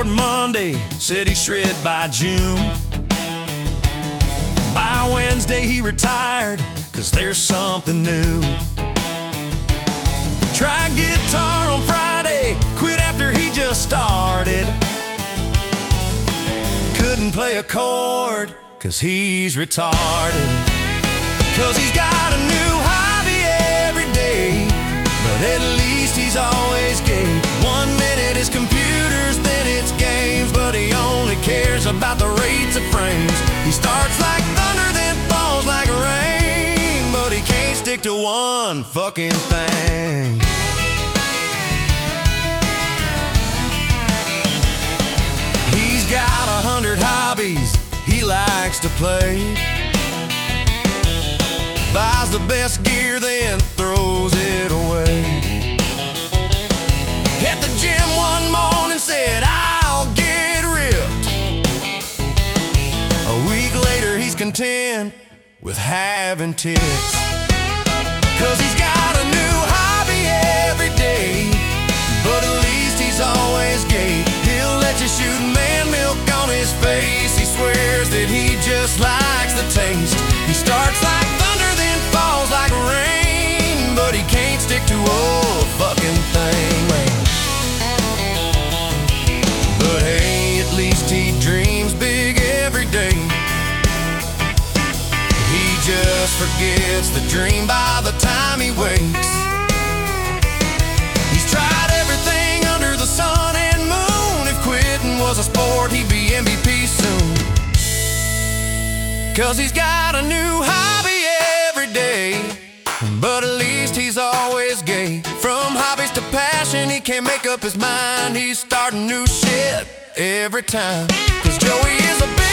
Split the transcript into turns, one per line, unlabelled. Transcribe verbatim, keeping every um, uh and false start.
board Monday, said he shred by June. By Wednesday he retired, cause there's something new. Tried guitar on Friday, quit after he just started. Couldn't play a chord, cause he's retarded. Cause he's got a new hobby every day, but at least he's always gay. One minute it's computers, then it's games, but he only cares about the rates of frames. He starts like thunder, then falls like rain, but he can't stick to one fucking thing. He's got a hundred hobbies he likes to play. Buys the best gear, then throws it away. Hit the gym one morning, said I'll get ripped. A week later he's content with having tits. Cause he's got a new hobby every day, but at least he's always gay. He'll let you shoot man milk on his face. He swears that he just likes the taste. He starts like thunder, then falls like rain, but he can't stick to a fucking thing. But hey, at least he dreams big every day. He just forgets the dream by the time he wakes. He's tried everything under the sun and moon. If quitting was a sport, he'd be M V P soon. Cause he's got a new hobby every day, but at least he's always gay. From hobbies to passion, he can't make up his mind. He's starting new shit every time. Cause Joey is a big